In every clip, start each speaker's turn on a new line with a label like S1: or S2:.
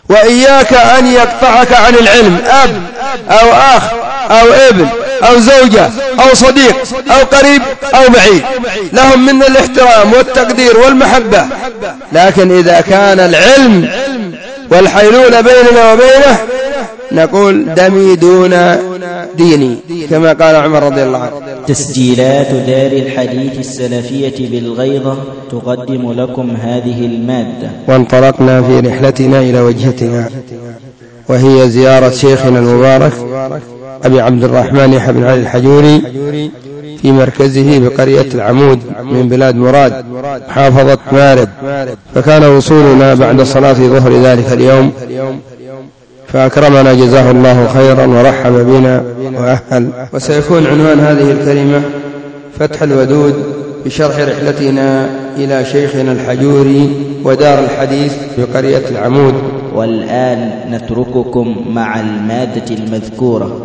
S1: وإياك أن يقطعك عن العلم أب أو أخ أو ابن أو زوجة أو صديق أو قريب أو بعيد، لهم منا الاحترام والتقدير والمحبة، لكن إذا كان العلم والحيلولة بيننا وبينه نقول دمي دون ديني، كما قال عمر رضي الله عنه.
S2: تسجيلات دار الحديث السلفية بالغيضة تقدم لكم هذه المادة.
S1: وانطلقنا في رحلتنا إلى وجهتنا، وهي زيارة شيخنا المبارك أبي عبد الرحمن يحيى بن علي الحجوري في مركزه بقرية العمود من بلاد مراد محافظة مارب. فكان وصولنا بعد صلاة ظهر ذلك اليوم، فأكرمنا جزاه الله خيرا ورحب بنا وأهل. وسيكون عنوان هذه الكلمة فتح الودود بشرح رحلتنا إلى شيخنا الحجوري ودار الحديث بقرية العمود.
S2: والآن نترككم مع المادة المذكورة.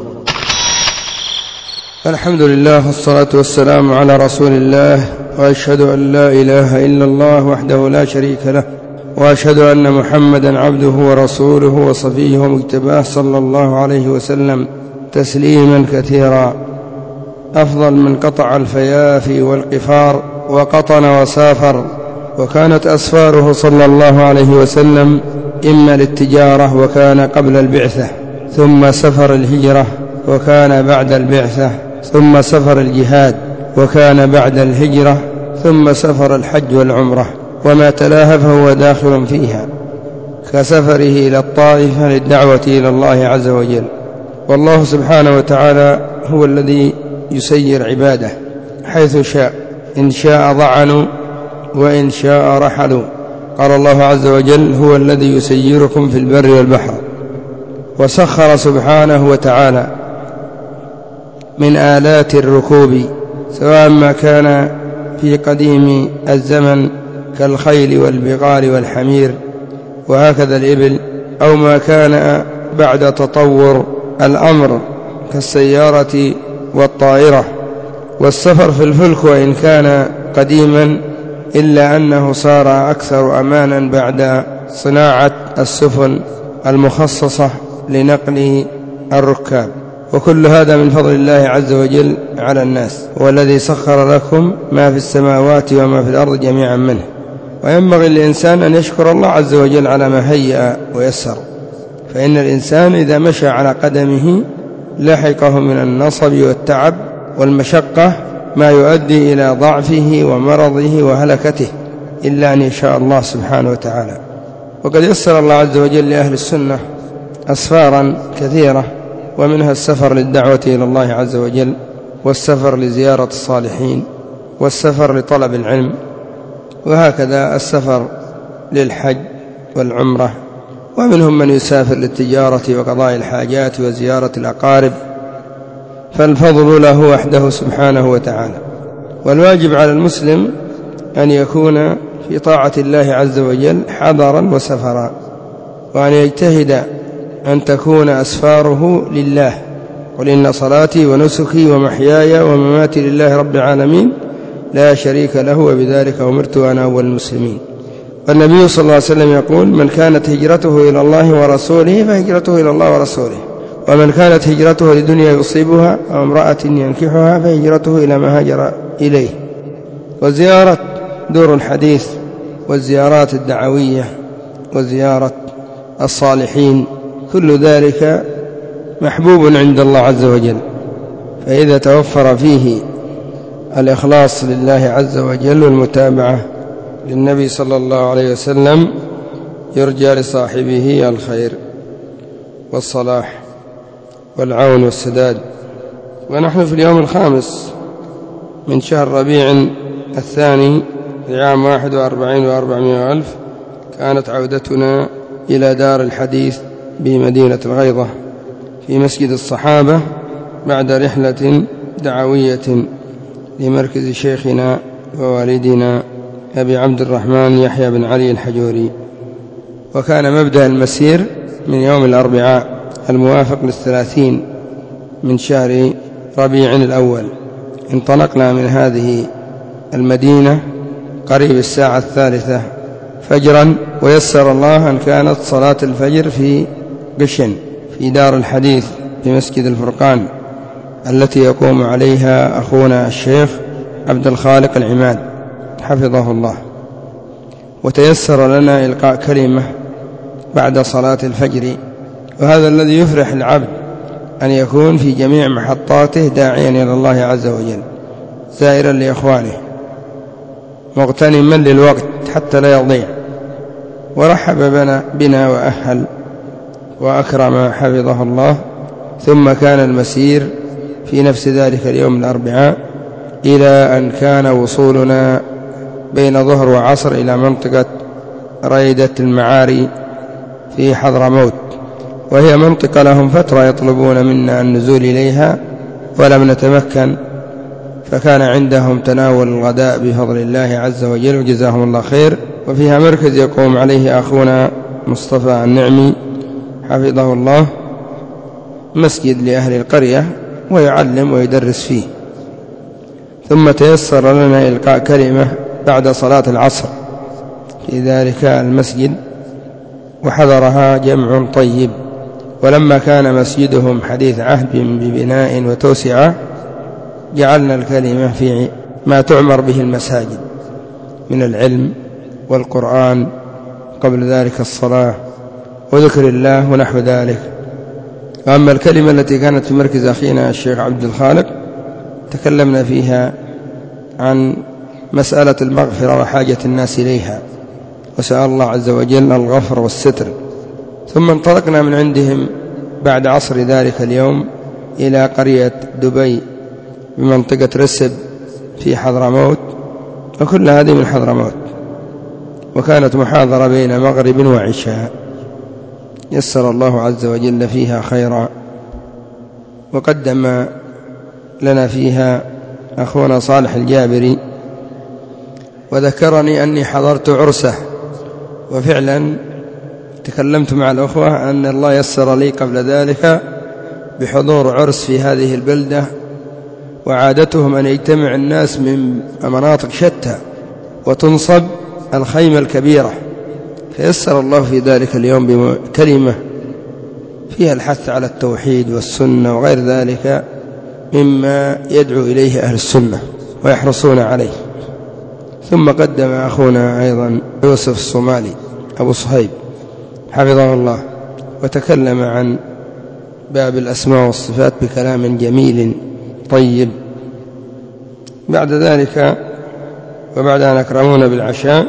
S1: الحمد لله والصلاة والسلام على رسول الله، وأشهد أن لا إله إلا الله وحده لا شريك له، وأشهد أن محمدا عبده ورسوله وصفيه ومجتباه صلى الله عليه وسلم تسليما كثيرا، أفضل من قطع الفيافي والقفار وقطن وسافر. وكانت أسفاره صلى الله عليه وسلم إما للتجارة وكان قبل البعثة، ثم سفر الهجرة وكان بعد البعثة، ثم سفر الجهاد وكان بعد الهجرة، ثم سفر الحج والعمرة، وما تلاها فهو داخل فيها، كسفره إلى الطائف للدعوة إلى الله عز وجل. والله سبحانه وتعالى هو الذي يسير عباده حيث شاء، إن شاء ضعنوا وإن شاء رحلوا. قال الله عز وجل: هو الذي يسيركم في البر والبحر. وسخر سبحانه وتعالى من آلات الركوب، سواء ما كان في قديم الزمن كالخيل والبغال والحمير وهكذا الإبل، أو ما كان بعد تطور الأمر كالسيارة والطائرة. والسفر في الفلك وإن كان قديما إلا أنه صار أكثر أمانا بعد صناعة السفن المخصصة لنقل الركاب. وكل هذا من فضل الله عز وجل على الناس، والذي سخر لكم ما في السماوات وما في الأرض جميعا منه. وينبغي للإنسان أن يشكر الله عز وجل على ما هيأ ويسر، فإن الإنسان إذا مشى على قدمه لحقه من النصب والتعب والمشقة ما يؤدي إلى ضعفه ومرضه وهلكته، إلا أن يشاء الله سبحانه وتعالى. وقد يسر الله عز وجل لأهل السنة أسفارا كثيرة، ومنها السفر للدعوة إلى الله عز وجل، والسفر لزيارة الصالحين، والسفر لطلب العلم، وهكذا السفر للحج والعمرة. ومنهم من يسافر للتجارة وقضاء الحاجات وزيارة الأقارب، فالفضل له وحده سبحانه وتعالى. والواجب على المسلم أن يكون في طاعة الله عز وجل حضرا وسفرا، وأن يجتهد أن تكون أسفاره لله. قل إن صلاتي ونسكي ومحياي ومماتي لله رب العالمين لا شريك له وبذلك أمرت وأنا أول المسلمين. والنبي صلى الله عليه وسلم يقول: من كانت هجرته إلى الله ورسوله فهجرته إلى الله ورسوله، ومن كانت هجرته لدنيا يصيبها أو امرأة ينكحها فهجرته إلى ما هاجر إليه. وزيارة دور الحديث والزيارات الدعوية وزيارة الصالحين كل ذلك محبوب عند الله عز وجل، فإذا توفر فيه الإخلاص لله عز وجل والمتابعة للنبي صلى الله عليه وسلم يرجى لصاحبه الخير والصلاح والعون والسداد. ونحن في اليوم الخامس من شهر ربيع الثاني في عام 41 و400 ألف كانت عودتنا إلى دار الحديث بمدينة الغيضة في مسجد الصحابة بعد رحلة دعوية لمركز شيخنا ووالدنا أبي عبد الرحمن يحيى بن علي الحجوري. وكان مبدأ المسير من يوم الأربعاء الموافق 30 من شهر ربيع الأول. انطلقنا من هذه المدينة قريب الساعة 3 فجرا، ويسر الله أن كانت صلاة الفجر في قشن في دار الحديث في مسجد الفرقان التي يقوم عليها أخونا الشيخ عبد الخالق العماد حفظه الله. وتيسر لنا إلقاء كلمة بعد صلاة الفجر، وهذا الذي يفرح العبد أن يكون في جميع محطاته داعيا إلى الله عز وجل، زائرا لإخوانه، مغتنما للوقت حتى لا يضيع. ورحب بنا وأهل وأكرم حفظه الله. ثم كان المسير في نفس ذلك اليوم الأربعاء إلى أن كان وصولنا بين ظهر وعصر إلى منطقة ريدة المعاري في حضرموت، وهي منطقة لهم فترة يطلبون منا النزول إليها ولم نتمكن، فكان عندهم تناول الغداء بفضل الله عز وجل وجزاهم الله خير. وفيها مركز يقوم عليه أخونا مصطفى النعمي حفظه الله، مسجد لأهل القرية ويعلم ويدرس فيه. ثم تيسر لنا إلقاء كلمة بعد صلاة العصر في ذلك المسجد، وحضرها جمع طيب. ولما كان مسجدهم حديث عهد ببناء وتوسعة جعلنا الكلمة في ما تعمر به المساجد من العلم والقرآن، قبل ذلك الصلاة وذكر الله ونحو ذلك. وأما الكلمة التي كانت في مركز أخينا الشيخ عبد الخالق تكلمنا فيها عن مسألة المغفرة وحاجة الناس إليها، وسأل الله عز وجل الغفر والستر. ثم انطلقنا من عندهم بعد عصر ذلك اليوم إلى قرية دبي بمنطقة رسب في حضرموت، وكل هذه من حضرموت. وكانت محاضرة بين مغرب وعشاء، يسر الله عز وجل فيها خيرا. وقدم لنا فيها أخونا صالح الجابري، وذكرني أني حضرت عرسه، وفعلا تكلمت مع الأخوة أن الله يسر لي قبل ذلك بحضور عرس في هذه البلدة، وعادتهم أن يجتمع الناس من مناطق شتى وتنصب الخيمة الكبيرة، فيسر الله في ذلك اليوم بكلمة فيها الحث على التوحيد والسنة وغير ذلك مما يدعو إليه أهل السنة ويحرصون عليه. ثم قدم أخونا أيضا يوسف الصومالي أبو صهيب حفظه الله، وتكلم عن باب الأسماء والصفات بكلام جميل طيب. بعد ذلك وبعد أن أكرمونا بالعشاء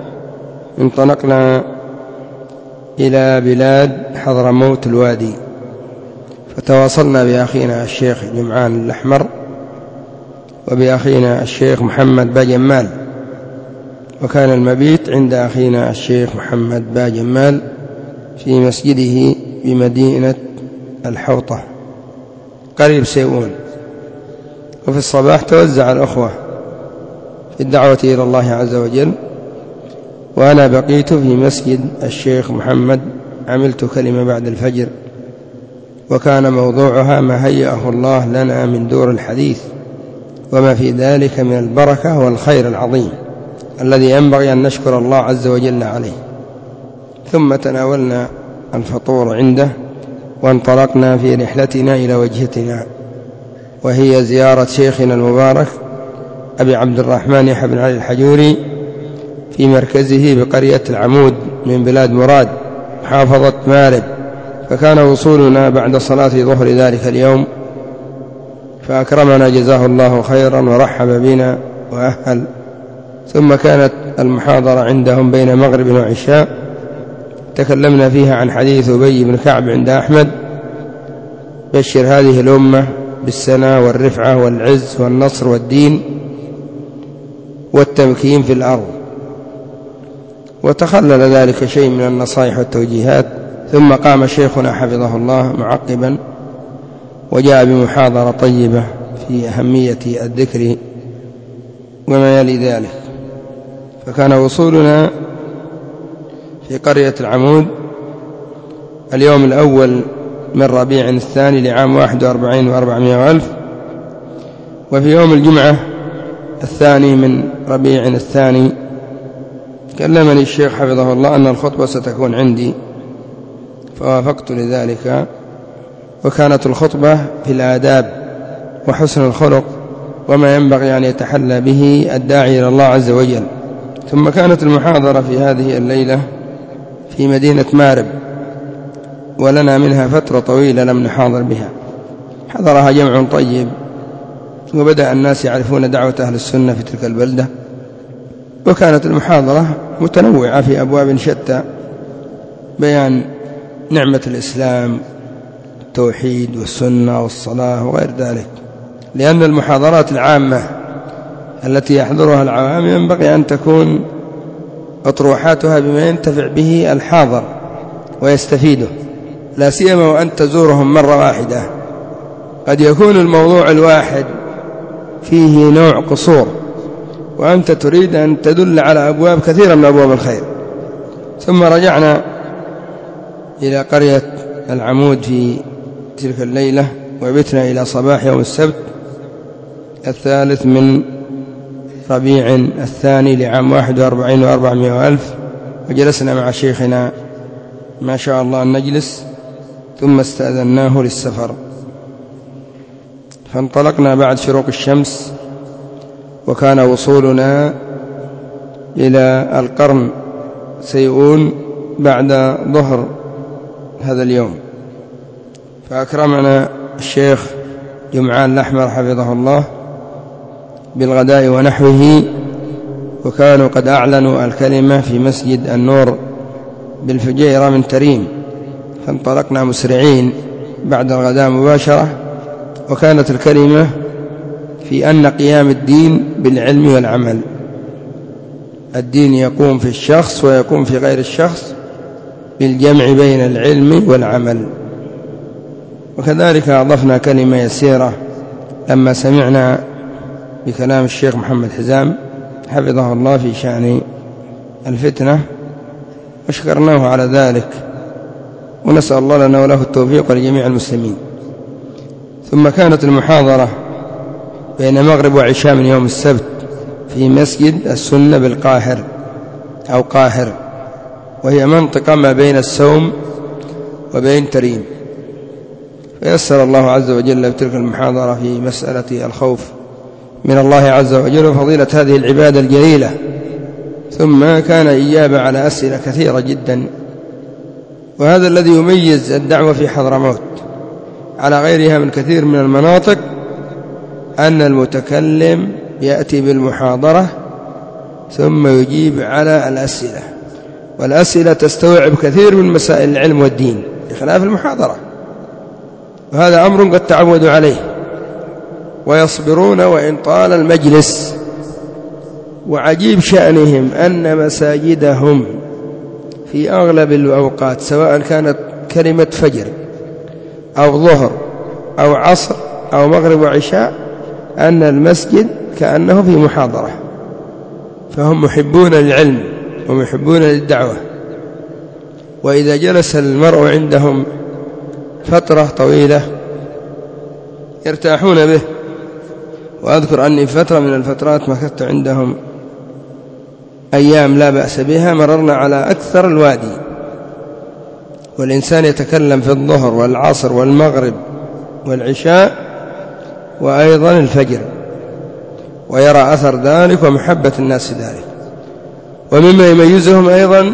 S1: انطلقنا إلى بلاد حضرموت الوادي، فتواصلنا بأخينا الشيخ جمعان الأحمر وبأخينا الشيخ محمد باجمال، وكان المبيت عند أخينا الشيخ محمد باجمال في مسجده بمدينة الحوطة قريب سيئون. وفي الصباح توزع الأخوة في الدعوة إلى الله عز وجل، وأنا بقيت في مسجد الشيخ محمد، عملت كلمة بعد الفجر، وكان موضوعها ما هيأه الله لنا من دور الحديث وما في ذلك من البركة والخير العظيم الذي ينبغي أن نشكر الله عز وجل عليه. ثم تناولنا الفطور عنده، وانطلقنا في رحلتنا إلى وجهتنا، وهي زيارة شيخنا المبارك أبي عبد الرحمن يحيى بن علي الحجوري في مركزه بقرية العمود من بلاد مراد محافظة مارب. فكان وصولنا بعد صلاة ظهر ذلك اليوم، فأكرمنا جزاه الله خيرا ورحب بنا وأهل. ثم كانت المحاضرة عندهم بين مغرب وعشاء، تكلمنا فيها عن حديث أبي بن كعب عند أحمد: بشر هذه الأمة بالسنة والرفعة والعز والنصر والدين والتمكين في الأرض. وتخلل ذلك شيء من النصائح والتوجيهات. ثم قام شيخنا حفظه الله معقبا وجاء بمحاضرة طيبة في أهمية الذكر وما يلي ذلك. فكان وصولنا في قرية العمود اليوم الأول من ربيع الثاني لعام 41 و400 ألف، وفي يوم الجمعة الثاني من ربيع الثاني كلمني الشيخ حفظه الله أن الخطبة ستكون عندي فوافقت لذلك، وكانت الخطبة في الآداب وحسن الخلق وما ينبغي أن يتحلى به الداعي إلى الله عز وجل. ثم كانت المحاضرة في هذه الليلة في مدينة مارب، ولنا منها فترة طويلة لم نحاضر بها، حضرها جمع طيب، وبدأ الناس يعرفون دعوة أهل السنة في تلك البلدة، وكانت المحاضرة متنوعة في أبواب شتى، بيان نعمة الإسلام، التوحيد والسنة والصلاة وغير ذلك، لأن المحاضرات العامة التي يحضرها العوام ينبغي أن تكون أطروحاتها بما ينتفع به الحاضر ويستفيده، لا سيما وأن تزورهم مرة واحدة، قد يكون الموضوع الواحد فيه نوع قصور، وأنت تريد أن تدل على أبواب كثيرة من أبواب الخير. ثم رجعنا إلى قرية العمود في تلك الليلة، وبتنا إلى صباح يوم السبت 3 من ربيع الثاني لعام 41 و400 ألف، وجلسنا مع شيخنا ما شاء الله أن نجلس، ثم استأذناه للسفر، فانطلقنا بعد شروق الشمس، وكان وصولنا إلى القرن سيئون بعد ظهر هذا اليوم. فأكرمنا الشيخ جمعان الأحمر حفظه الله بالغداء ونحوه، وكانوا قد أعلنوا الكلمة في مسجد النور بالفجيرة من تريم، فانطلقنا مسرعين بعد الغداء مباشرة، وكانت الكلمة في أن قيام الدين بالعلم والعمل، الدين يقوم في الشخص ويقوم في غير الشخص بالجمع بين العلم والعمل. وكذلك أضفنا كلمة يسيرة لما سمعنا بكلام الشيخ محمد حزام حفظه الله في شأن الفتنة، وشكرناه على ذلك، ونسأل الله لنا وله التوفيق ولجميع المسلمين. ثم كانت المحاضرة بين مغرب وعشاء من يوم السبت في مسجد السنة بالقاهر أو قاهر، وهي منطقة ما بين السوم وبين تريم. فيسر الله عز وجل بتلك المحاضرة في مسألة الخوف من الله عز وجل وفضيلة هذه العبادة الجليلة. ثم كان إجابة على أسئلة كثيرة جدا، وهذا الذي يميز الدعوة في حضرموت على غيرها من كثير من المناطق، أن المتكلم يأتي بالمحاضرة ثم يجيب على الأسئلة، والأسئلة تستوعب كثير من مسائل العلم والدين بخلاف المحاضرة، وهذا أمر قد تعودوا عليه ويصبرون وإن طال المجلس. وعجيب شأنهم أن مساجدهم في أغلب الأوقات سواء كانت كلمة فجر أو ظهر أو عصر أو مغرب وعشاء، أن المسجد كأنه في محاضرة، فهم محبون للعلم ومحبون للدعوة، وإذا جلس المرء عندهم فترة طويلة يرتاحون به. وأذكر أني فترة من الفترات مكثت عندهم أيام لا بأس بها، مررنا على أكثر الوادي، والإنسان يتكلم في الظهر والعصر والمغرب والعشاء وأيضا الفجر، ويرى أثر ذلك ومحبة الناس ذلك. ومما يميزهم أيضا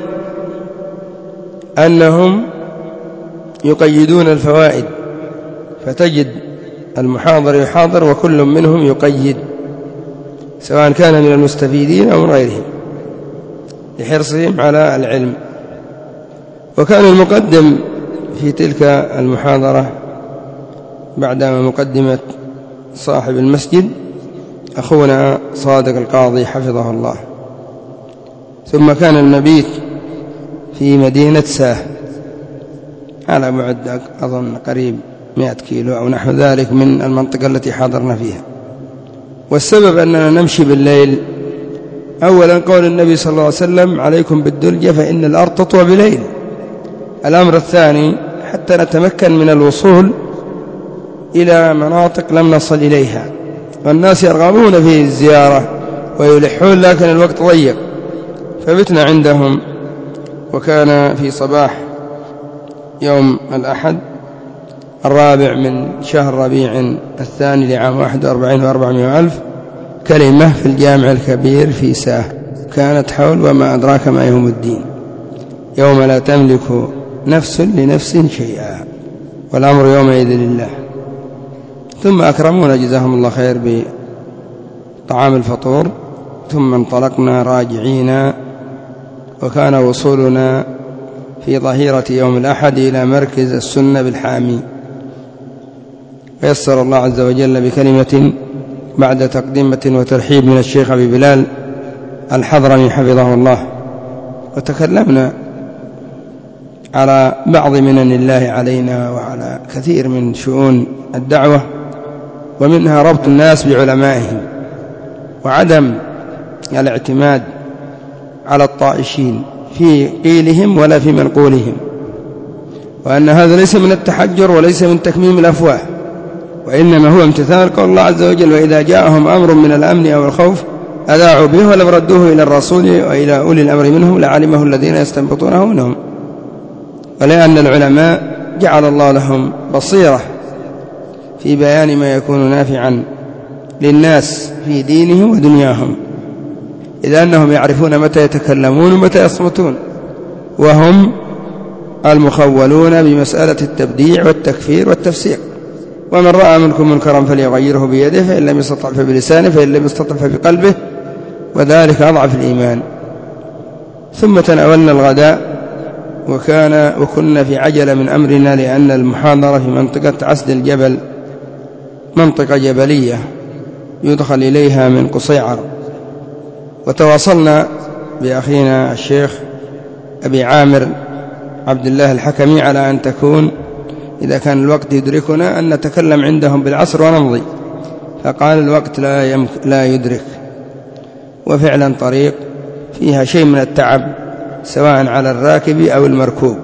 S1: أنهم يقيدون الفوائد، فتجد المحاضر يحاضر وكل منهم يقيد، سواء كان من المستفيدين أو من غيرهم، لحرصهم على العلم. وكان المقدم في تلك المحاضرة بعد مقدمة صاحب المسجد أخونا صادق القاضي حفظه الله. ثم كان المبيت في مدينة ساه على بعد أظن قريب 100 كيلو أو نحو ذلك من المنطقة التي حاضرنا فيها. والسبب أننا نمشي بالليل، أولا قول النبي صلى الله عليه وسلم عليكم بالدلجة فإن الأرض تطوى بليل. الأمر الثاني حتى نتمكن من الوصول إلى مناطق لم نصل إليها، والناس يرغبون في الزيارة ويلحون، لكن الوقت ضيق، فبتنا عندهم، وكان في صباح يوم الأحد 4 من شهر ربيع الثاني لعام 41 و400 ألف كلمة في الجامع الكبير في ساه، كانت حول وما أدراك ما يوم الدين، يوم لا تملك نفس لنفس شيئا والأمر يومئذ لله. ثم أكرمونا جزاهم الله خير بطعام الفطور، ثم انطلقنا راجعين، وكان وصولنا في ظهيرة يوم الأحد إلى مركز السنة بالحامي. ويسر الله عز وجل بكلمة بعد تقدمة وترحيب من الشيخ أبي بلال الحضرمي حفظه الله، وتكلمنا على بعض منن الله علينا وعلى كثير من شؤون الدعوة، ومنها ربط الناس بعلمائهم وعدم الاعتماد على الطائشين في قيلهم ولا في منقولهم، وأن هذا ليس من التحجر وليس من تكميم الأفواه، وإنما هو امتثال قول الله عز وجل: وإذا جاءهم أمر من الأمن أو الخوف أذاعوا به ولم ردوه إلى الرسول وإلى أولي الأمر منهم لعلمه الذين يستنبطونه منهم. ولأن العلماء جعل الله لهم بصيرة في بيان ما يكون نافعا للناس في دينهم ودنياهم، إذ أنهم يعرفون متى يتكلمون ومتى يصمتون، وهم المخولون بمسألة التبديع والتكفير والتفسيق. ومن رأى منكم منكرا فليغيره بيده، فإن لم يستطع فبلسانه، فإن لم يستطع فبقلبه، وذلك أضعف الإيمان. ثم تناولنا الغداء، وكنا في عجلة من أمرنا، لأن المحاضرة في منطقة عسد الجبل، منطقة جبلية يدخل إليها من قصيعر. وتواصلنا بأخينا الشيخ أبي عامر عبد الله الحكمي على أن تكون إذا كان الوقت يدركنا أن نتكلم عندهم بالعصر ونمضي، فقال الوقت لا يدرك، وفعلا طريق فيها شيء من التعب سواء على الراكب أو المركوب،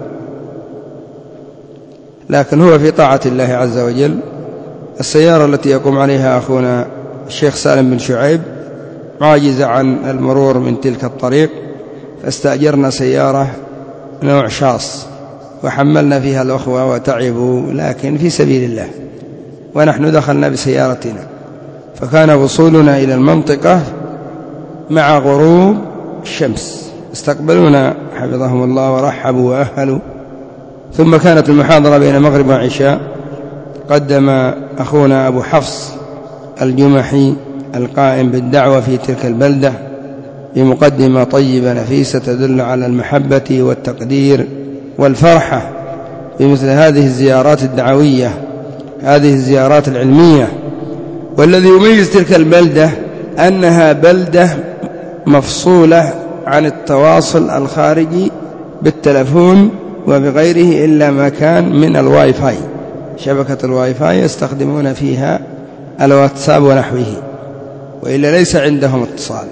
S1: لكن هو في طاعة الله عز وجل. السيارة التي يقوم عليها أخونا الشيخ سالم بن شعيب عاجزة عن المرور من تلك الطريق، فاستأجرنا سيارة نوع شاص وحملنا فيها الأخوة وتعبوا، لكن في سبيل الله، ونحن دخلنا بسيارتنا. فكان وصولنا إلى المنطقة مع غروب الشمس، استقبلونا حفظهم الله ورحبوا وأهلوا. ثم كانت المحاضرة بين مغرب وعشاء، قدم أخونا أبو حفص الجمحي القائم بالدعوة في تلك البلدة بمقدمة طيبة نفيسة تدل على المحبة والتقدير والفرحة بمثل هذه الزيارات الدعوية، هذه الزيارات العلمية. والذي يميز تلك البلدة أنها بلدة مفصولة عن التواصل الخارجي بالتلفون وبغيره إلا ما كان من الواي فاي، شبكة الواي فاي يستخدمون فيها الواتساب ونحوه، وإلا ليس عندهم اتصال.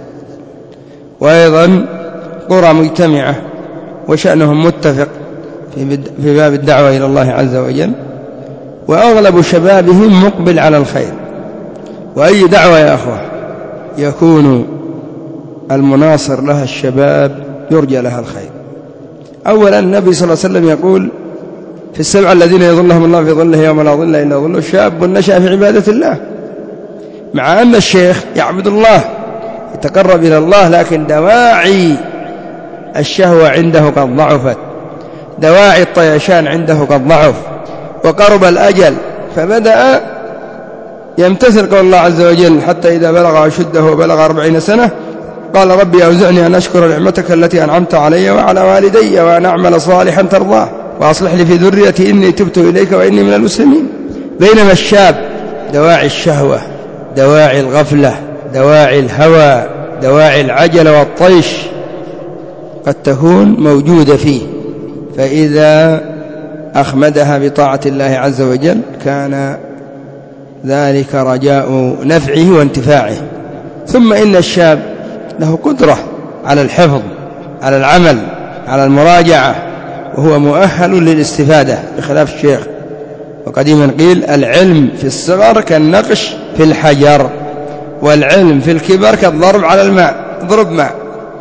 S1: وأيضا قرى مجتمعة وشأنهم متفق في باب الدعوة إلى الله عز وجل، وأغلب شبابهم مقبل على الخير. وأي دعوة يا أخوة يكون المناصر لها الشباب يرجى لها الخير. أولا النبي صلى الله عليه وسلم يقول: في 7 الذين يظلهم الله في ظله يوم لا ظل إلا ظله، شاب نشأ في عبادة الله. مع أن الشيخ يعبد الله يتقرب إلى الله، لكن دواعي الشهوة عنده قد ضعفت، دواعي الطيشان عنده قد ضعف، وقرب الأجل، فبدأ يمتثل قول الله عز وجل حتى إذا بلغ أشده وبلغ 40 سنة قال: ربي أوزعني أن أشكر نعمتك التي أنعمت علي وعلى والدي وأن أعمل صالحا ترضاه وأصلح لي في ذريتي إني تبت إليك وإني من المسلمين. بينما الشاب دواعي الشهوة، دواعي الغفلة، دواعي الهوى، دواعي العجلة والطيش قد تكون موجودة فيه، فإذا أخمدها بطاعة الله عز وجل كان ذلك رجاء نفعه وانتفاعه. ثم إن الشاب له قدرة على الحفظ، على العمل، على المراجعة، وهو مؤهل للاستفادة بخلاف الشيخ. وقديما قيل: العلم في الصغر كالنقش في الحجر، والعلم في الكبر كالضرب على الماء، ضرب ماء.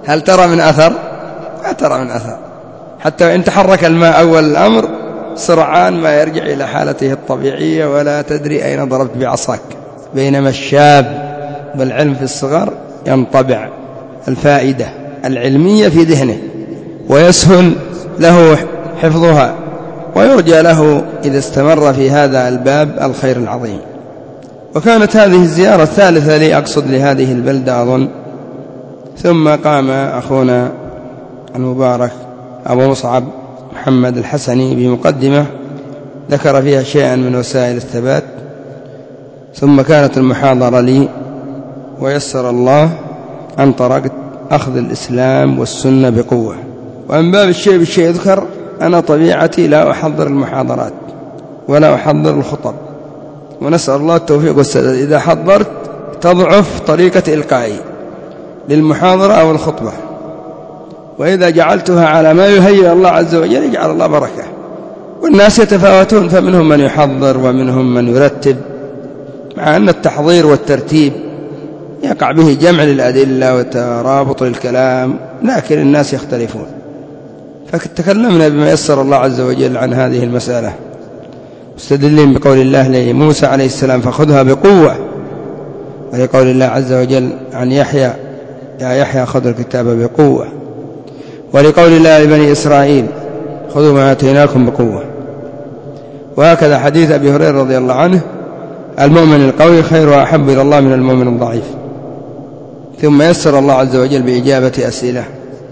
S1: هل ترى من أثر؟ ما ترى من أثر، حتى إن تحرك الماء أول الأمر سرعان ما يرجع إلى حالته الطبيعية ولا تدري أين ضربت بعصاك. بينما الشاب بالعلم في الصغر ينطبع الفائدة العلمية في ذهنه ويسهل له حفظها، ويرجى له إذا استمر في هذا الباب الخير العظيم. وكانت هذه الزيارة الثالثة لي أقصد لهذه البلدة أظن. ثم قام أخونا المبارك أبو مصعب محمد الحسني بمقدمة ذكر فيها شيئا من وسائل الثبات، ثم كانت المحاضرة لي، ويسر الله أن طرقت أخذ الإسلام والسنة بقوة. ومن باب الشيء بالشيء يذكر، أنا طبيعتي لا أحضر المحاضرات ولا أحضر الخطب، ونسأل الله التوفيق والسداد. إذا حضرت تضعف طريقة إلقائي للمحاضرة أو الخطبة، وإذا جعلتها على ما يهيئ الله عز وجل يجعل الله بركة. والناس يتفاوتون، فمنهم من يحضر ومنهم من يرتب، مع أن التحضير والترتيب يقع به جمع للأدلة وترابط للكلام، لكن الناس يختلفون. فتكلمنا بما يسر الله عز وجل عن هذه المسألة، مستدلين بقول الله لموسى عليه السلام فخذها بقوة، ولقول الله عز وجل عن يحيى يا يحيى خذ الكتاب بقوة، ولقول الله لبني إسرائيل خذوا ما آتيناكم بقوة. وهكذا حديث أبي هريرة رضي الله عنه المؤمن القوي خير وأحب إلى الله من المؤمن الضعيف. ثم يسر الله عز وجل بإجابة أسئلة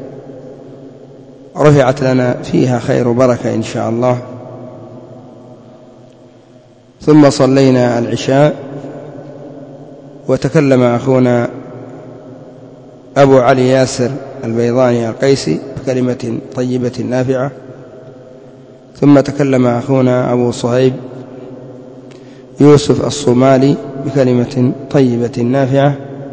S1: رفعت لنا فيها خير وبركة إن شاء الله. ثم صلينا العشاء، وتكلم أخونا أبو علي ياسر البيضاني القيسي بكلمة طيبة نافعة، ثم تكلم أخونا أبو صهيب يوسف الصومالي بكلمة طيبة نافعة،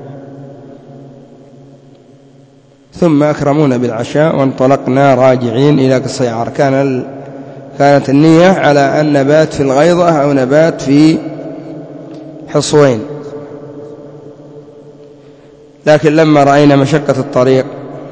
S1: ثم أكرمونا بالعشاء وانطلقنا راجعين إلى قصيعر. كانت النية على أن نبات في الغيضة أو نبات في حصوين، لكن لما رأينا مشقة الطريق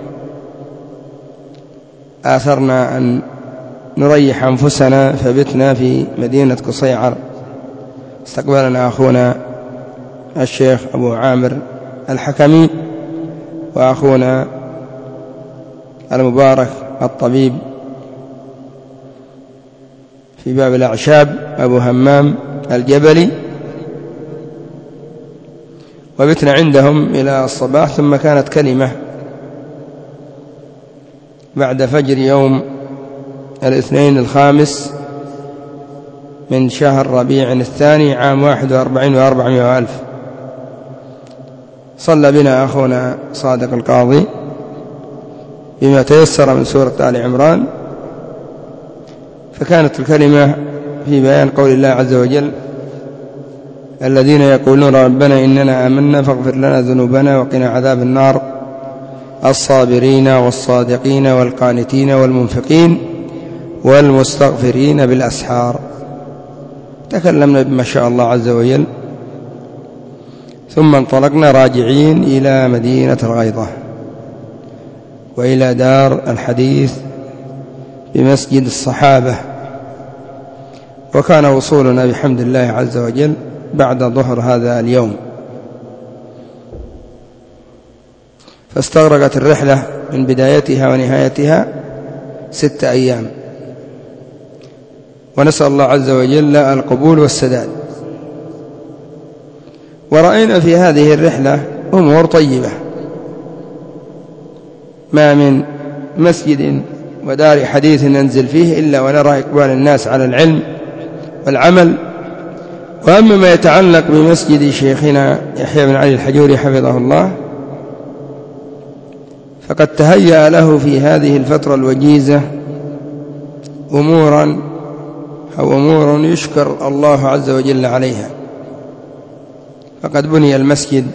S1: آثرنا أن نريح أنفسنا فبتنا في مدينة قصيعر. استقبلنا أخونا الشيخ أبو عامر الحكمي، وأخونا المبارك الطبيب في باب الأعشاب أبو همام الجبلي، وبتنا عندهم إلى الصباح. ثم كانت كلمة بعد فجر يوم الاثنين الخامس من شهر ربيع الثاني عام 41 و400 ألف. صلى بنا أخونا صادق القاضي بما تيسر من سورة آل عمران، فكانت الكلمة في بيان قول الله عز وجل الذين يقولون ربنا إننا آمنا فاغفر لنا ذنوبنا وقنا عذاب النار الصابرين والصادقين والقانتين والمنفقين والمستغفرين بالأسحار. تكلمنا بما شاء الله عز وجل، ثم انطلقنا راجعين إلى مدينة الغيضة وإلى دار الحديث بمسجد الصحابة. وكان وصولنا بحمد الله عز وجل بعد ظهر هذا اليوم، فاستغرقت الرحلة من بدايتها ونهايتها 6 أيام، ونسأل الله عز وجل القبول والسداد. ورأينا في هذه الرحلة أمور طيبة، ما من مسجد ودار حديث ننزل فيه إلا ونرى إقبال الناس على العلم والعمل. وأما ما يتعلق بمسجد شيخنا يحيى بن علي الحجوري حفظه الله، فقد تهيأ له في هذه الفترة الوجيزة أمور يشكر الله عز وجل عليها. فقد بني المسجد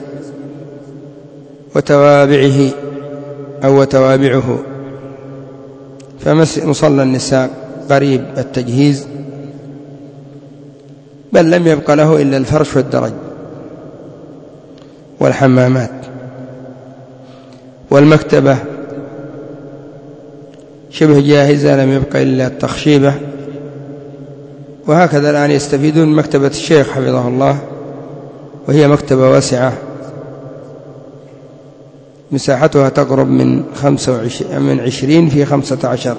S1: وتوابعه أو وتوابعه، فمصلى النساء قريب التجهيز، بل لم يبق له إلا الفرش والدرج والحمامات. والمكتبة شبه جاهزة، لم يبق إلا التخشيبة. وهكذا الآن يستفيدون من مكتبة الشيخ حفظه الله، وهي مكتبة واسعة مساحتها تقرب من 20 في 15،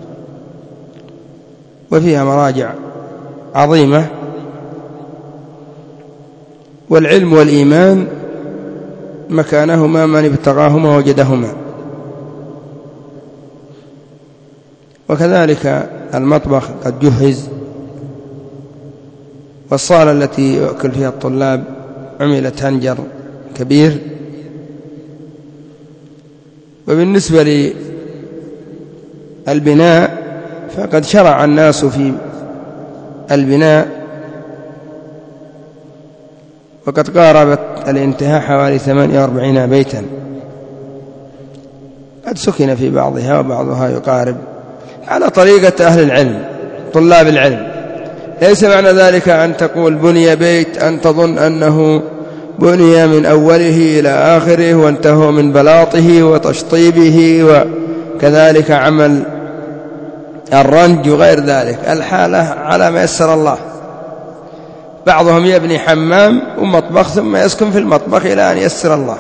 S1: وفيها مراجع عظيمة. والعلم والإيمان مكانهما من ابتغاهما وجدهما. وكذلك المطبخ قد جهز، والصالة التي يؤكل فيها الطلاب عملت هنجر كبير. وبالنسبة للبناء فقد شرع الناس في البناء، وقد قاربت الانتهاء حوالي 48 بيتا، قد سكن في بعضها وبعضها يقارب على طريقة أهل العلم طلاب العلم. ليس معنى ذلك أن تقول بني بيت أن تظن أنه بني من أوله إلى آخره وانتهوا من بلاطه وتشطيبه، وكذلك عمل الرنج وغير ذلك. الحالة على ما يسر الله. بعضهم يبني حمام ومطبخ ثم يسكن في المطبخ إلى أن يسر الله،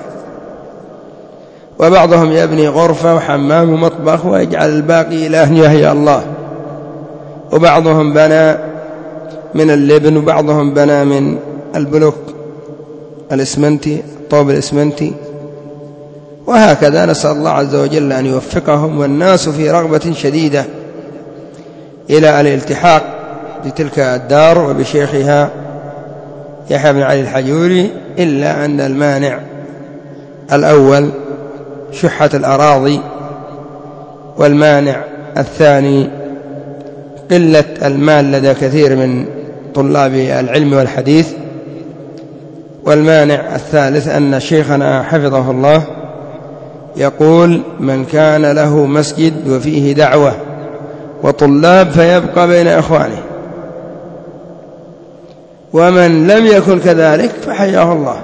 S1: وبعضهم يبني غرفة وحمام ومطبخ ويجعل الباقي إلى أن يهيأ الله. وبعضهم بنى من اللبن، وبعضهم بنى من البلوك الإسمنتي، الطوب الإسمنتي، وهكذا. نسأل الله عز وجل أن يوفقهم. والناس في رغبة شديدة إلى الالتحاق بتلك الدار وبشيخها يحيى بن علي الحجوري، إلا أن المانع الأول شحة الأراضي، والمانع الثاني قلة المال لدى كثير من طلاب العلم والحديث، والمانع الثالث أن شيخنا حفظه الله يقول: من كان له مسجد وفيه دعوة وطلاب فيبقى بين أخوانه، ومن لم يكن كذلك فحياه الله.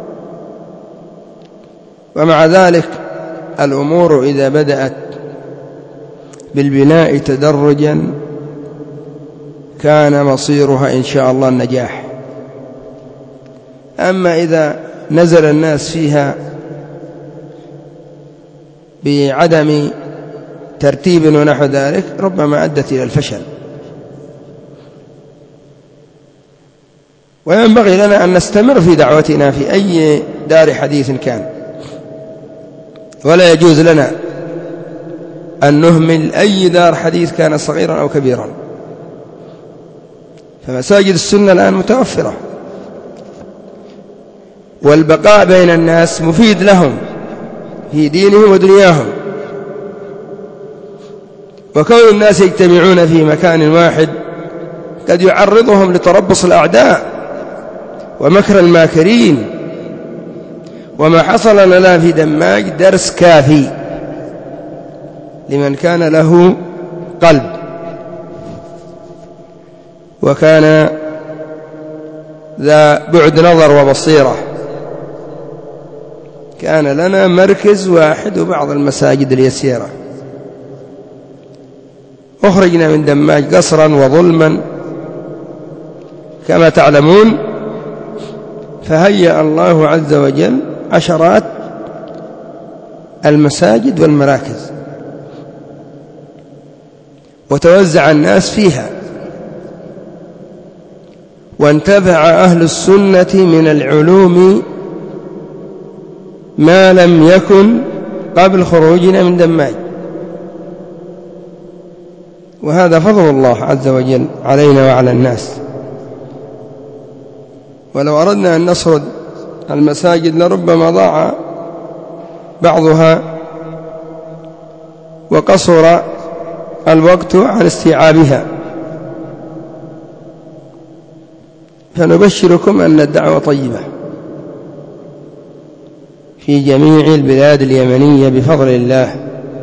S1: ومع ذلك الأمور إذا بدأت بالبناء تدرجا كان مصيرها إن شاء الله النجاح. أما إذا نزل الناس فيها بعدم ترتيب ونحو ذلك ربما أدت إلى الفشل. وينبغي لنا أن نستمر في دعوتنا في أي دار حديث كان، ولا يجوز لنا أن نهمل أي دار حديث كان صغيرا أو كبيرا. فمساجد السنة الآن متوفرة، والبقاء بين الناس مفيد لهم في دينهم ودنياهم. وكون الناس يجتمعون في مكان واحد قد يعرضهم لتربص الأعداء ومكر الماكرين. وما حصل لنا في دماج درس كافي لمن كان له قلب وكان ذا بعد نظر وبصيرة. كان لنا مركز واحد وبعض المساجد اليسيرة، أخرجنا من دماج قسرا وظلما كما تعلمون، فهيأ الله عز وجل عشرات المساجد والمراكز وتوزع الناس فيها، وانتفع أهل السنة من العلوم ما لم يكن قبل خروجنا من دماج. وهذا فضل الله عز وجل علينا وعلى الناس. ولو أردنا أن نسرد المساجد لربما ضاع بعضها وقصر الوقت عن استيعابها. فنبشركم أن الدعوة طيبة في جميع البلاد اليمنية بفضل الله.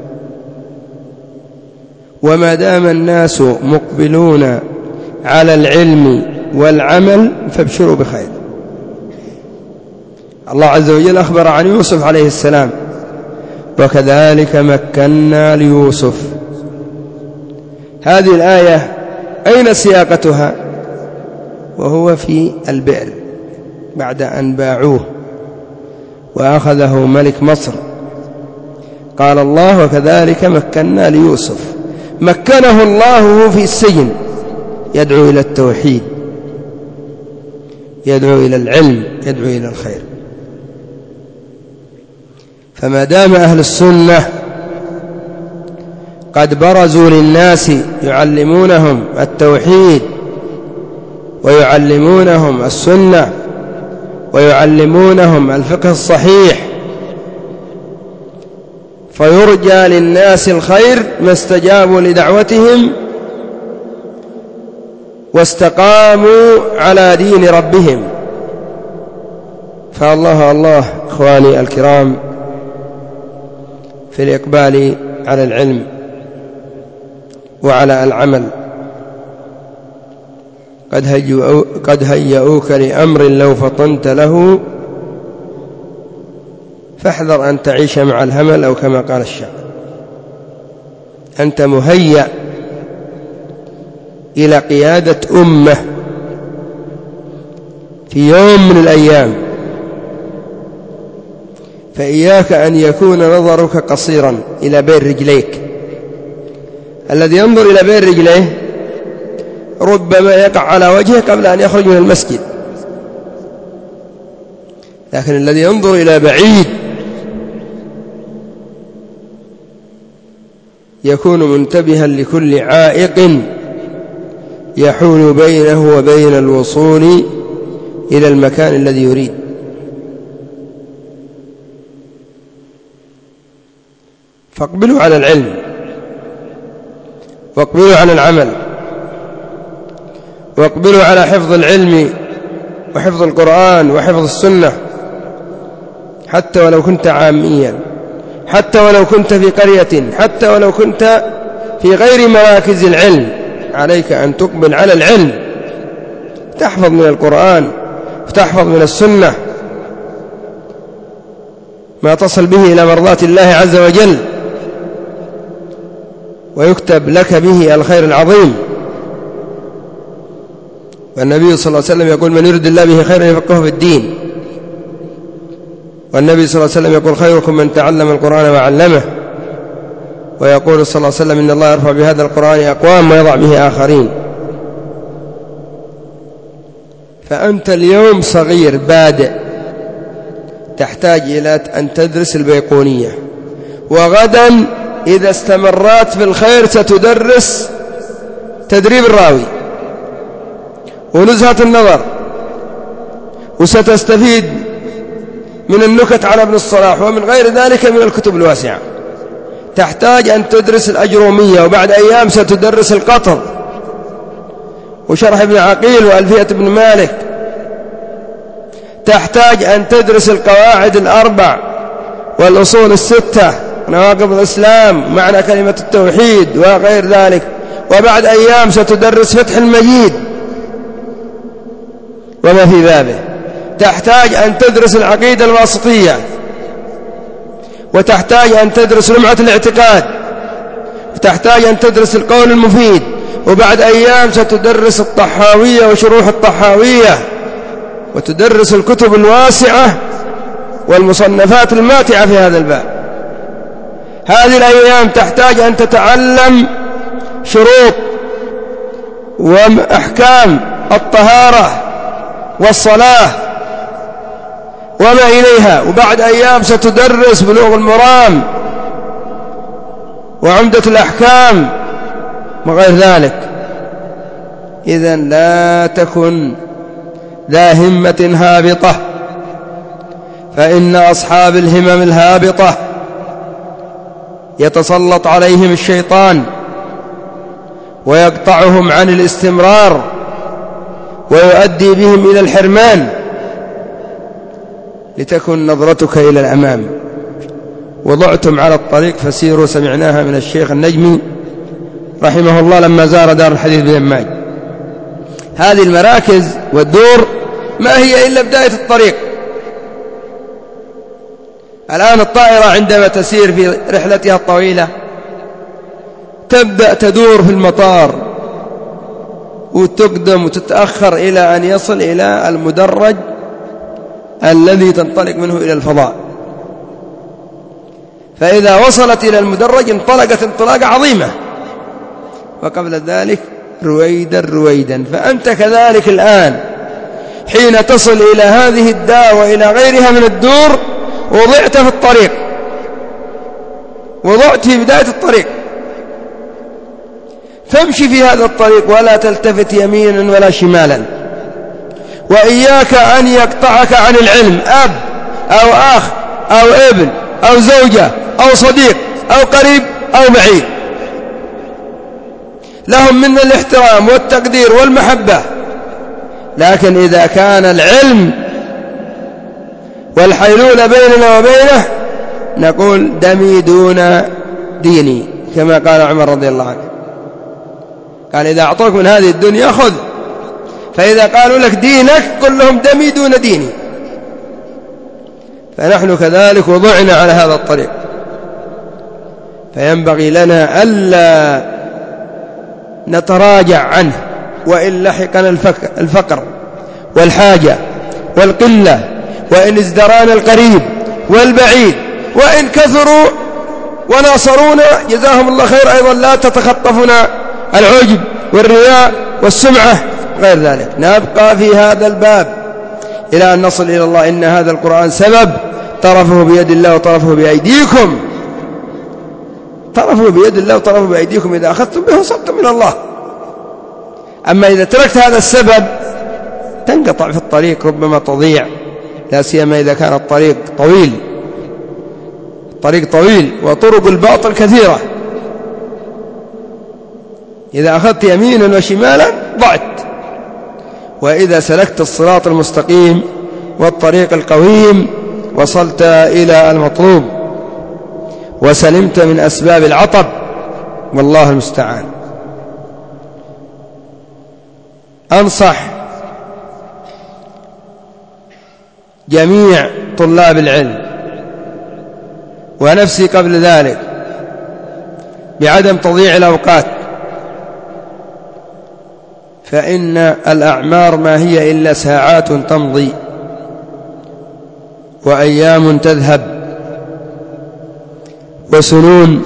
S1: وما دام الناس مقبلون على العلم والعمل فابشروا بخير. الله عز وجل أخبر عن يوسف عليه السلام وكذلك مكنا ليوسف. هذه الآية أين سياقتها؟ وهو في البئر بعد أن باعوه وأخذه ملك مصر. قال الله وكذلك مكنا ليوسف، مكنه الله في السجن يدعو إلى التوحيد، يدعو إلى العلم، يدعو إلى الخير. فما دام أهل السنة قد برزوا للناس يعلمونهم التوحيد ويعلمونهم السنة ويعلمونهم الفقه الصحيح، فيرجى للناس الخير ما استجابوا لدعوتهم واستقاموا على دين ربهم. فالله الله إخواني الكرام في الإقبال على العلم وعلى العمل. قد هيئوك لأمر لو فطنت له فاحذر أن تعيش مع الهمل، أو كما قال الشاعر. أنت مهيأ إلى قيادة أمة في يوم من الأيام، فإياك أن يكون نظرك قصيرا إلى بين رجليك. الذي ينظر إلى بين رجليه ربما يقع على وجهه قبل أن يخرج من المسجد، لكن الذي ينظر إلى بعيد يكون منتبها لكل عائق يحول بينه وبين الوصول إلى المكان الذي يريد. فاقبلوا على العلم واقبلوا على العمل واقبلوا على حفظ العلم وحفظ القرآن وحفظ السنة، حتى ولو كنت عاميا، حتى ولو كنت في قرية، حتى ولو كنت في غير مراكز العلم، عليك أن تقبل على العلم، تحفظ من القرآن وتحفظ من السنة ما تصل به إلى مرضاة الله عز وجل، ويكتب لك به الخير العظيم. والنبي صلى الله عليه وسلم يقول من يرد الله به خيرا يفقهه في الدين. والنبي صلى الله عليه وسلم يقول خيركم من تعلم القرآن وعلمه. ويقول صلى الله عليه وسلم إن الله يرفع بهذا القرآن أقوام ويضع به آخرين. فأنت اليوم صغير بادئ، تحتاج إلى أن تدرس البيقونية، وغدا إذا استمرت في الخير ستدرس تدريب الراوي ونزهة النظر، وستستفيد من النكت على ابن الصلاح ومن غير ذلك من الكتب الواسعة. تحتاج أن تدرس الأجرومية، وبعد أيام ستدرس القطر وشرح ابن عقيل وألفية ابن مالك. تحتاج أن تدرس القواعد الأربع والأصول الستة، نواقض الإسلام، معنى كلمة التوحيد وغير ذلك. وبعد أيام ستدرس فتح المجيد وما في بابه. تحتاج أن تدرس العقيدة الواسطية، وتحتاج أن تدرس لمعة الاعتقاد، وتحتاج أن تدرس القول المفيد. وبعد أيام ستدرس الطحاوية وشروح الطحاوية، وتدرس الكتب الواسعة والمصنفات الماتعة في هذا الباب. هذه الأيام تحتاج أن تتعلم شروط وأحكام الطهارة والصلاة وما إليها. وبعد أيام ستدرس بلوغ المرام وعمدة الأحكام وغير ذلك. إذن لا تكن ذا همة هابطة، فإن أصحاب الهمم الهابطة يتسلط عليهم الشيطان ويقطعهم عن الاستمرار ويؤدي بهم إلى الحرمان. لتكن نظرتك إلى الأمام. وضعتم على الطريق فسيروا، سمعناها من الشيخ النجمي رحمه الله لما زار دار الحديث بيماج. هذه المراكز والدور ما هي إلا بداية الطريق. الآن الطائرة عندما تسير في رحلتها الطويلة تبدأ تدور في المطار وتقدم وتتأخر إلى أن يصل إلى المدرج الذي تنطلق منه إلى الفضاء. فإذا وصلت إلى المدرج انطلقت انطلاقة عظيمة، وقبل ذلك رويدا رويدا. فأنت كذلك الآن حين تصل إلى هذه الدار وإلى غيرها من الدور وضعت في الطريق، وضعت في بداية الطريق، فامشي في هذا الطريق ولا تلتفت يمينا ولا شمالا. وإياك أن يقطعك عن العلم أب أو أخ أو ابن أو زوجة أو صديق أو قريب أو بعيد، لهم منا الاحترام والتقدير والمحبة، لكن إذا كان العلم والحيلولة بيننا وبينه نقول دمي دون ديني، كما قال عمر رضي الله عنه، قال إذا أعطوك من هذه الدنيا خذ، فإذا قالوا لك دينك قل لهم دمي دون ديني. فنحن كذلك وضعنا على هذا الطريق، فينبغي لنا ألا نتراجع عنه، وإن لحقنا الفقر والحاجة والقلة، وإن ازدرانا القريب والبعيد، وإن كثروا وناصرونا جزاهم الله خير، أيضا لا تتخطفنا العجب والرياء والسمعة غير ذلك. نبقى في هذا الباب إلى أن نصل إلى الله. إن هذا القرآن سبب، طرفه بيد الله وطرفه بأيديكم، طرفه بيد الله وطرفه بأيديكم، إذا أخذتم به صبتم من الله. أما إذا تركت هذا السبب تنقطع في الطريق، ربما تضيع، لا سيما إذا كان الطريق طويل، الطريق طويل وطرق الباطل كثيرة. إذا أخذت يمينا وشمالا ضعت، وإذا سلكت الصراط المستقيم والطريق القويم وصلت إلى المطلوب وسلمت من أسباب العطب، والله المستعان. أنصح جميع طلاب العلم ونفسي قبل ذلك بعدم تضييع الأوقات، فإن الأعمار ما هي إلا ساعات تمضي وأيام تذهب وسنون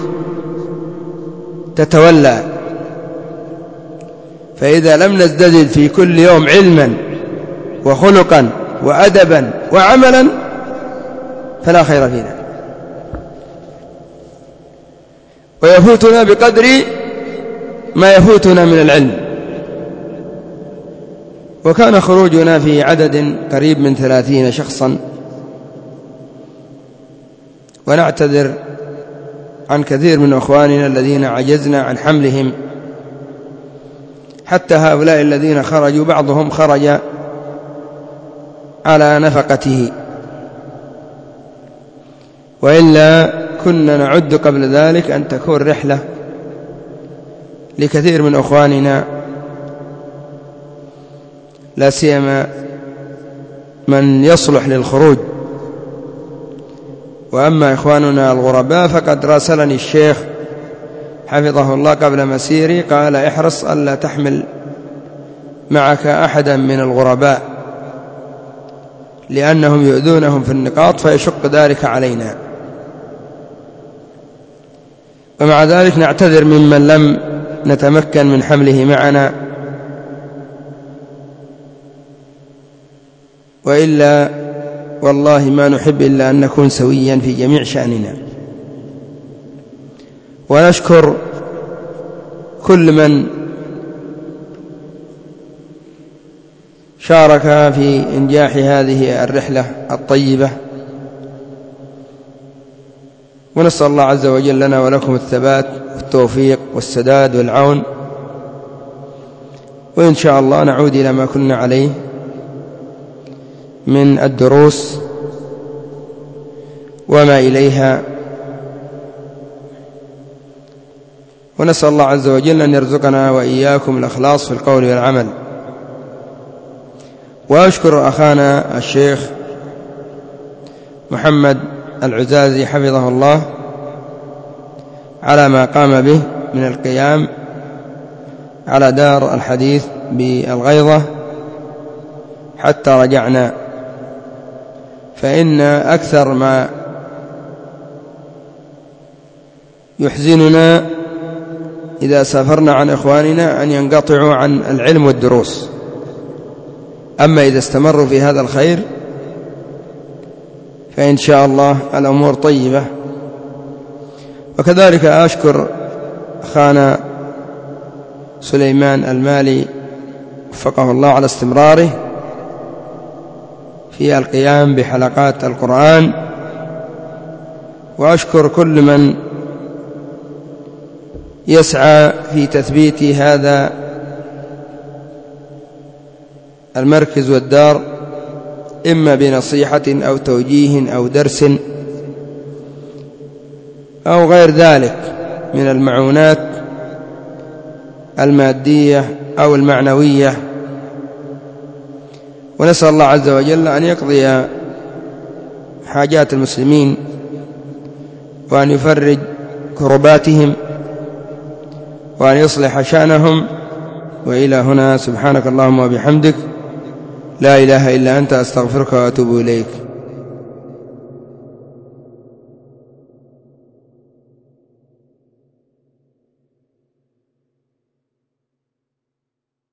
S1: تتولى، فإذا لم نزدد في كل يوم علما وخلقا وأدبا وعملا فلا خير فينا، ويفوتنا بقدر ما يفوتنا من العلم. وكان خروجنا في عدد قريب من 30 شخصا، ونعتذر عن كثير من أخواننا الذين عجزنا عن حملهم، حتى هؤلاء الذين خرجوا بعضهم خرج على نفقته، وإلا كنا نعد قبل ذلك أن تكون رحلة لكثير من أخواننا، لا سيما من يصلح للخروج. وأما إخواننا الغرباء فقد راسلني الشيخ حفظه الله قبل مسيري، قال احرص ألا تحمل معك أحدا من الغرباء لأنهم يؤذونهم في النقاط فيشق ذلك علينا. ومع ذلك نعتذر ممن لم نتمكن من حمله معنا، وإلا والله ما نحب إلا أن نكون سويا في جميع شأننا. ونشكر كل من شارك في إنجاح هذه الرحلة الطيبة، ونسأل الله عز وجل لنا ولكم الثبات والتوفيق والسداد والعون، وإن شاء الله نعود إلى ما كنا عليه من الدروس وما إليها. ونسأل الله عز وجل أن يرزقنا وإياكم الإخلاص في القول والعمل. وأشكر أخانا الشيخ محمد العزازي حفظه الله على ما قام به من القيام على دار الحديث بالغيضة حتى رجعنا. فإن أكثر ما يحزننا إذا سافرنا عن إخواننا أن ينقطعوا عن العلم والدروس، أما إذا استمروا في هذا الخير فإن شاء الله الأمور طيبة. وكذلك أشكر أخانا سليمان المالي وفقه الله على استمراره في القيام بحلقات القرآن، وأشكر كل من يسعى في تثبيت هذا المركز والدار، إما بنصيحة أو توجيه أو درس أو غير ذلك من المعونات المادية أو المعنوية. ونسأل الله عز وجل أن يقضي حاجات المسلمين وأن يفرج كرباتهم وأن يصلح شأنهم. وإلى هنا سبحانك اللهم وبحمدك، لا إله إلا أنت، أستغفرك وأتوب إليك.